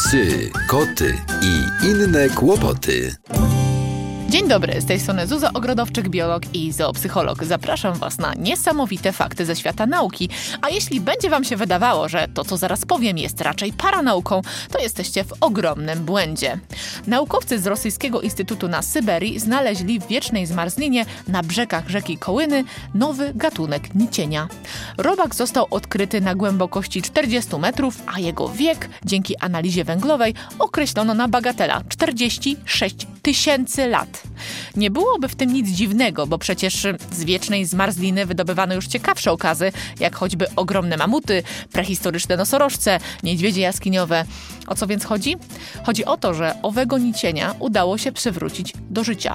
Psy, koty i inne kłopoty. Dzień dobry, z tej strony Zuza Ogrodowczyk, biolog i zoopsycholog. Zapraszam Was na niesamowite fakty ze świata nauki. A jeśli będzie Wam się wydawało, że to, co zaraz powiem, jest raczej paranauką, to jesteście w ogromnym błędzie. Naukowcy z Rosyjskiego Instytutu na Syberii znaleźli w wiecznej zmarzlinie na brzegach rzeki Kołyny nowy gatunek nicienia. Robak został odkryty na głębokości 40 metrów, a jego wiek, dzięki analizie węglowej, określono na bagatela 46 tysięcy lat. Nie byłoby w tym nic dziwnego, bo przecież z wiecznej zmarzliny wydobywano już ciekawsze okazy, jak choćby ogromne mamuty, prehistoryczne nosorożce, niedźwiedzie jaskiniowe. O co więc chodzi? Chodzi o to, że owego nicienia udało się przywrócić do życia.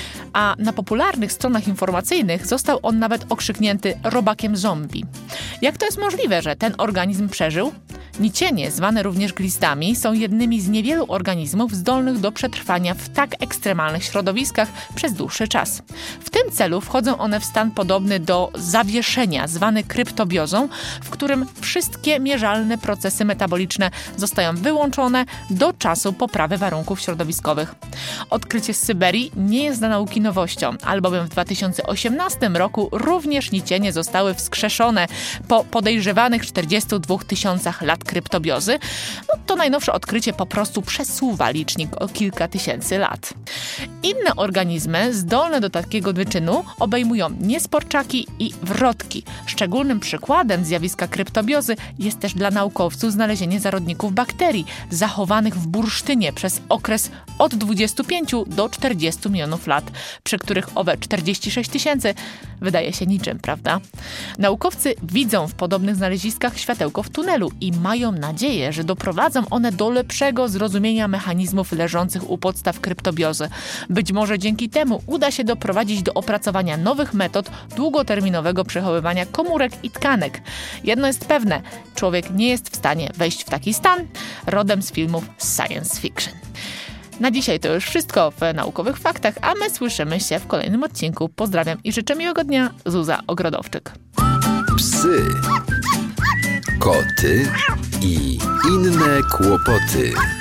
A na popularnych stronach informacyjnych został on nawet okrzyknięty robakiem zombie. Jak to jest możliwe, że ten organizm przeżył? Nicienie, zwane również glistami, są jednymi z niewielu organizmów zdolnych do przetrwania w tak ekstremalnych środowiskach przez dłuższy czas. W tym celu wchodzą one w stan podobny do zawieszenia, zwany kryptobiozą, w którym wszystkie mierzalne procesy metaboliczne zostają wyłączone do czasu poprawy warunków środowiskowych. Odkrycie z Syberii nie jest dla nauki nowością, albowiem w 2018 roku również nicienie zostały wskrzeszone po podejrzewanych 42 tysiącach lat kryptobiozy. To najnowsze odkrycie po prostu przesuwa licznik o kilka tysięcy lat. Inne organizmy zdolne do takiego wyczynu obejmują niesporczaki i wrotki. Szczególnym przykładem zjawiska kryptobiozy jest też dla naukowców znalezienie zarodników bakterii zachowanych w bursztynie przez okres od 25 do 40 milionów lat, przy których owe 46 tysięcy wydaje się niczym, prawda? Naukowcy widzą w podobnych znaleziskach światełko w tunelu i mają nadzieję, że doprowadzą one do lepszego zrozumienia mechanizmów leżących u podstaw kryptobiozy. Być może dzięki temu uda się doprowadzić do opracowania nowych metod długoterminowego przechowywania komórek i tkanek. Jedno jest pewne, człowiek nie jest w stanie wejść w taki stan, rodem z filmów science fiction. Na dzisiaj to już wszystko w Naukowych Faktach, a my słyszymy się w kolejnym odcinku. Pozdrawiam i życzę miłego dnia. Zuza Ogrodowczyk. Psy, koty i inne kłopoty.